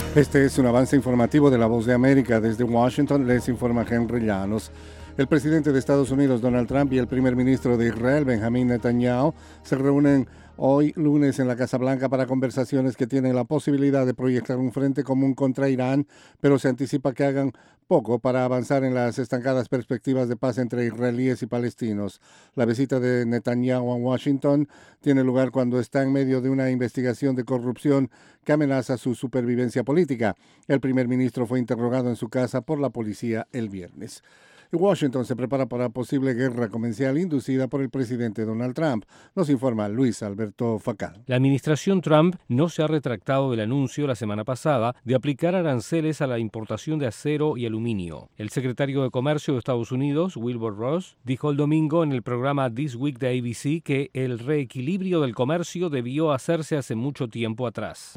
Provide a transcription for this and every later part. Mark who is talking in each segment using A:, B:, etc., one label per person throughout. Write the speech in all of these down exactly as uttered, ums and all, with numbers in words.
A: Este es un avance informativo de La Voz de América. Desde Washington les informa Henry Llanos. El presidente de Estados Unidos, Donald Trump, y el primer ministro de Israel, Benjamín Netanyahu, se reúnen hoy lunes en la Casa Blanca para conversaciones que tienen la posibilidad de proyectar un frente común contra Irán, pero se anticipa que hagan poco para avanzar en las estancadas perspectivas de paz entre israelíes y palestinos. La visita de Netanyahu a Washington tiene lugar cuando está en medio de una investigación de corrupción que amenaza su supervivencia política. El primer ministro fue interrogado en su casa por la policía el viernes. Washington se prepara para posible guerra comercial inducida por el presidente Donald Trump. Nos informa Luis Alberto Facal.
B: La administración Trump no se ha retractado del anuncio la semana pasada de aplicar aranceles a la importación de acero y aluminio. El secretario de Comercio de Estados Unidos, Wilbur Ross, dijo el domingo en el programa This Week de A B C que el reequilibrio del comercio debió hacerse hace mucho tiempo atrás.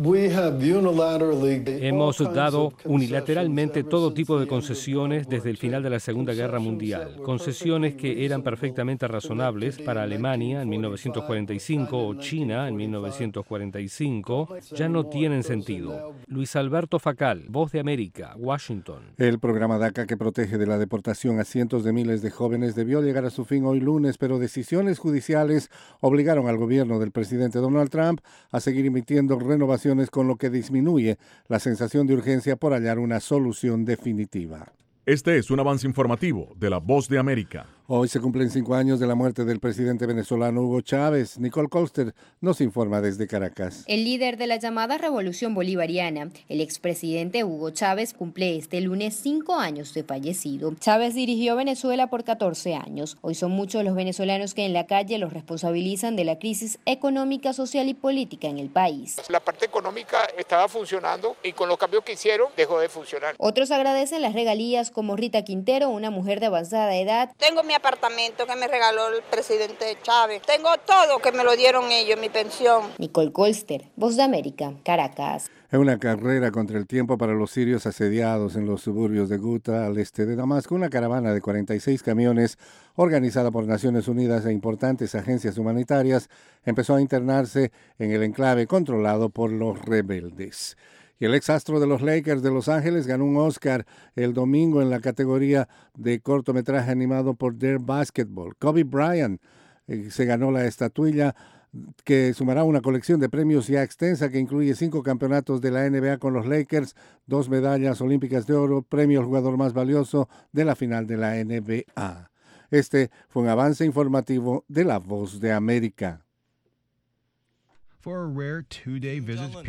B: Hemos dado unilateralmente todo tipo de concesiones desde el final de la Segunda Guerra Mundial, concesiones que eran perfectamente razonables para Alemania en mil novecientos cuarenta y cinco o China en mil novecientos cuarenta y cinco, ya no tienen sentido. Luis Alberto Facal, Voz de América, Washington.
A: El programa DACA, que protege de la deportación a cientos de miles de jóvenes, debió llegar a su fin hoy lunes, pero decisiones judiciales obligaron al gobierno del presidente Donald Trump a seguir emitiendo renovaciones, con lo que disminuye la sensación de urgencia por hallar una solución definitiva.
C: Este es un avance informativo de La Voz de América.
A: Hoy se cumplen cinco años de la muerte del presidente venezolano Hugo Chávez. Nicole Colster nos informa desde Caracas.
D: El líder de la llamada Revolución Bolivariana, el expresidente Hugo Chávez, cumple este lunes cinco años de fallecido. Chávez dirigió Venezuela por catorce años. Hoy son muchos los venezolanos que en la calle los responsabilizan de la crisis económica, social y política en el país.
E: La parte económica estaba funcionando y con los cambios que hicieron dejó de funcionar.
D: Otros agradecen las regalías, como Rita Quintero, una mujer de avanzada edad.
F: Tengo mi apartamento que me regaló el presidente Chávez. Tengo todo que me lo dieron ellos, mi pensión.
D: Nicole Colster, Voz de América, Caracas.
A: Es una carrera contra el tiempo para los sirios asediados en los suburbios de Guta, al este de Damasco. Una caravana de cuarenta y seis camiones, organizada por Naciones Unidas e importantes agencias humanitarias, empezó a internarse en el enclave controlado por los rebeldes. Y el ex astro de los Lakers de Los Ángeles ganó un Oscar el domingo en la categoría de cortometraje animado por Dare Basketball. Kobe Bryant eh, se ganó la estatuilla, que sumará una colección de premios ya extensa que incluye cinco campeonatos de la N B A con los Lakers, dos medallas olímpicas de oro, premio al jugador más valioso de la final de la N B A. Este fue un avance informativo de La Voz de América.
G: For a rare two-day visit